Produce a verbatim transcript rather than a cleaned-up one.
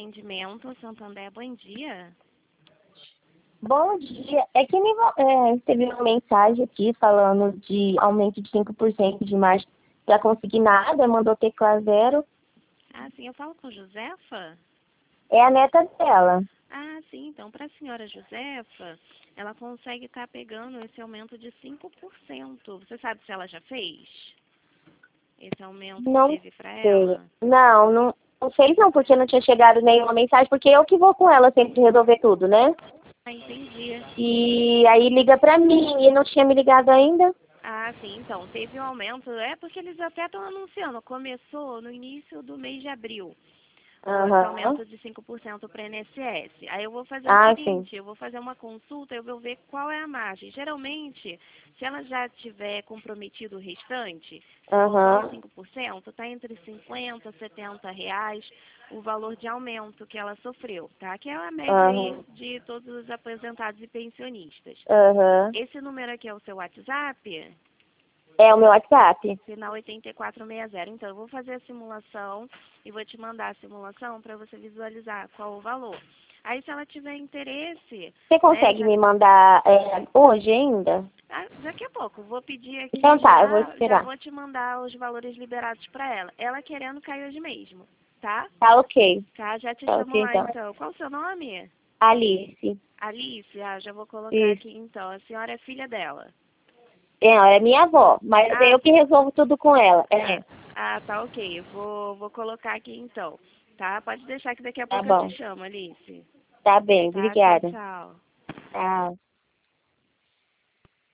atendimento, Santander, bom dia. Bom dia. É que me, é, teve uma mensagem aqui falando de aumento de cinco por cento de margem para consignada, mandou tecla zero. Ah, sim, eu falo com Josefa? É a neta dela. Ah, sim, então para a senhora Josefa, ela consegue estar pegando esse aumento de cinco por cento. Você sabe se ela já fez? Esse aumento que Não teve para sei. ela? Não, não, não fez não, porque não tinha chegado nenhuma mensagem, porque eu que vou com ela sempre resolver tudo, né? Ah, entendi. E aí liga pra mim e não tinha me ligado ainda. Ah, sim, então, teve um aumento, é porque eles até estão anunciando, começou no início do mês de abril, o esse Aham. aumento de cinco por cento para o I N S S. Aí eu vou fazer o Ah, sim. seguinte, eu vou fazer uma consulta, eu vou ver qual é a margem. Geralmente, se ela já tiver comprometido o restante, se for só os Aham. cinco por cento, está entre cinquenta e setenta reais o valor de aumento que ela sofreu, tá? Que é a média aí Aham. de todos os aposentados e pensionistas. Aham. Esse número aqui é o seu WhatsApp? É o meu WhatsApp. Final oitenta e quatro sessenta. Então, eu vou fazer a simulação e vou te mandar a simulação para você visualizar qual o valor. Aí, se ela tiver interesse, Você né, consegue já, me mandar é, hoje ainda? ah, daqui a pouco, vou pedir Então aqui tá, eu vou já, já esperar. vou te mandar os valores liberados para ela. Ela querendo cair hoje mesmo, tá? Tá ok. Tá, já te Tá chamo ok lá então. então. Qual o seu nome? Alice. Alice, ah, já vou colocar Isso. aqui então. A senhora é filha dela. É, ela é minha avó, mas é Ah, eu que resolvo tudo com ela. Ah, É, ah, tá ok. Eu vou, vou colocar aqui então. Tá? Pode deixar que daqui a tá pouco eu te bom. chamo, Alice. Tá bem, Tá? Tchau, obrigada. tchau. Tchau.